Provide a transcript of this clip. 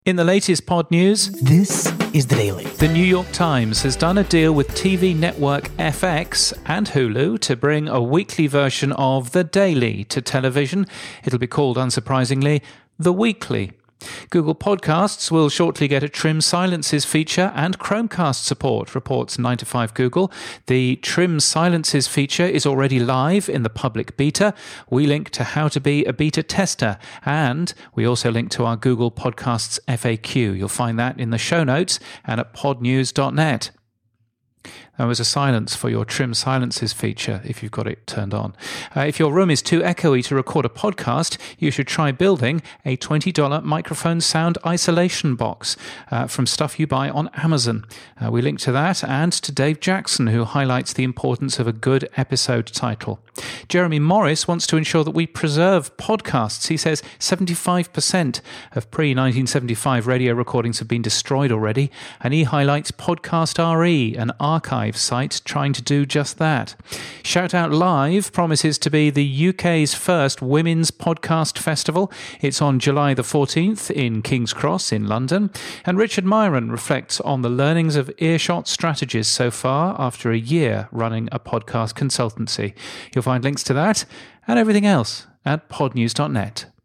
In the latest pod news, this is The Daily. The New York Times has done a deal with TV network FX and Hulu to bring a weekly version of The Daily to television. It'll be called, unsurprisingly, The Weekly. Google Podcasts will shortly get a Trim Silences feature and Chromecast support, reports 9to5Google. The Trim Silences feature is already live in the public beta. We link to how to be a beta tester, and we also link to our Google Podcasts FAQ. You'll find that in the show notes and at podnews.net. There was a silence for your Trim Silences feature if you've got it turned on. If your room is too echoey to record a podcast, you should try building a $20 microphone sound isolation box from stuff you buy on Amazon. We link to that and to Dave Jackson, who highlights the importance of a good episode title. Jeremy Morris wants to ensure that we preserve podcasts. He says 75% of pre-1975 radio recordings have been destroyed already, and he highlights Podcast RE, an archive site trying to do just that. Shout Out Live promises to be the UK's first women's podcast festival. It's on July the 14th in King's Cross in London. And Richard Myron reflects on the learnings of Earshot strategies so far after a year running a podcast consultancy. You'll find links to that and everything else at podnews.net.